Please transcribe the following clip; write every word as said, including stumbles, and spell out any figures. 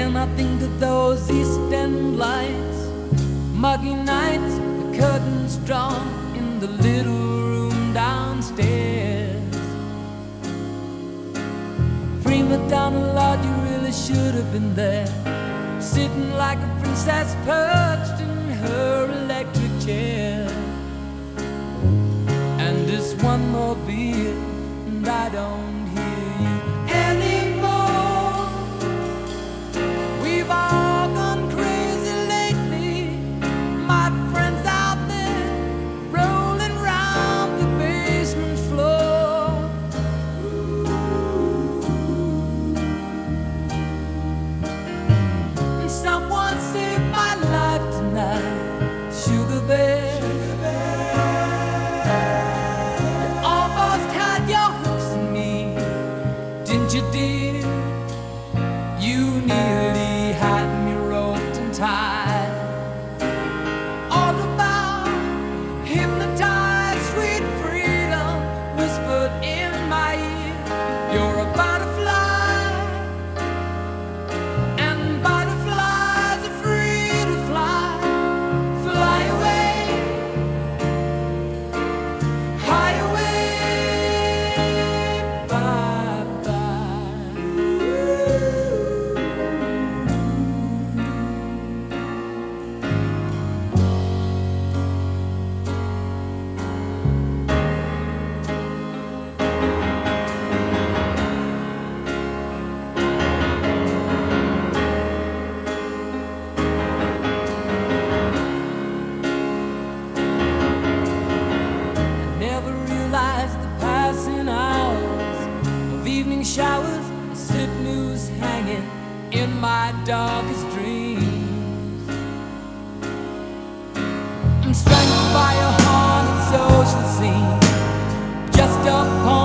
Then I think of those East End lights, muggy nights, the curtains drawn in the little room downstairs. Prima Donna, Lord, you really should have been there, sitting like a princess perched in her electric chair. And just one more beer and I don't hear you anymore. We've all gone crazy lately, my friends out there rolling round the basement floor. And someone saved my life tonight, Sugar Bear. You dear, you nearly had me roped and tied. All about hypnotized, sweet freedom whispered in my ear. You're a butterfly, and butterflies are free to fly. Fly away, high away, bye. Evening showers, slip news hanging in my darkest dreams. I'm strangled by a haunted social scene just upon